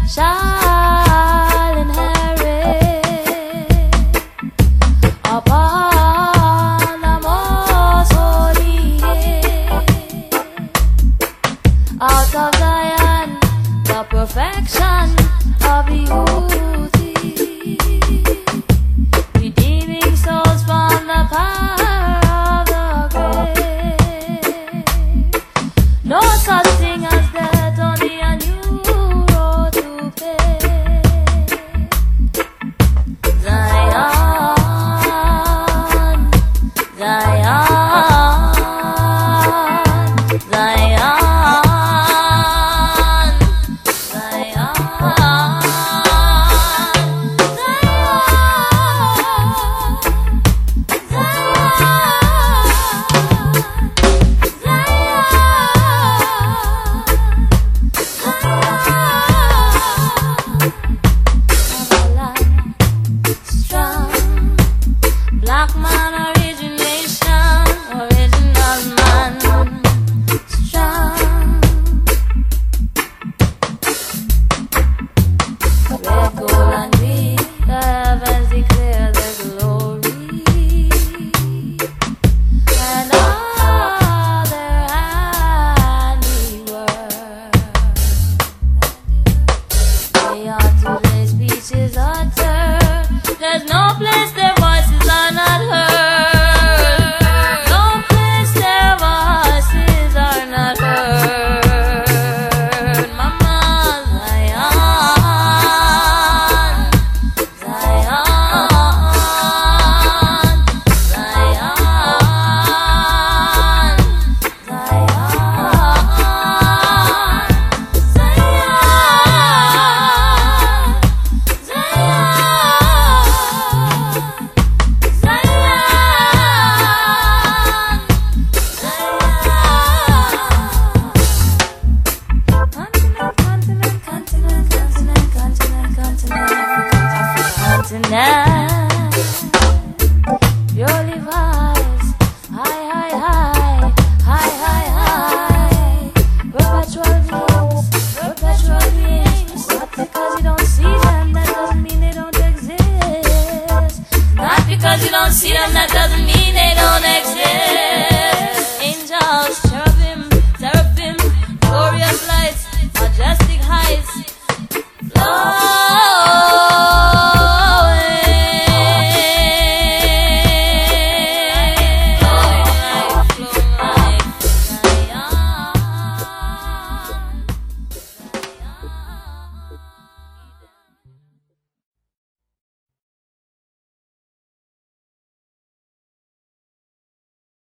shall inherit upon the most holy hill. Out of Zion, the perfection of beauty, redeeming souls from the power of the grave. No such thing as death, only a new road to pay. Zion, Zion, Zion. Black man origination, original man, strong. Red, gold and green, the heavens declare their glory, and all their handiwork. They ought to their speeches uttered. There's no place their voices are not heard. No place their voices are not heard. Mama, Zion, Zion, Zion, Zion, Continent, purely vibes, high, high, high, high, high, high, perpetual.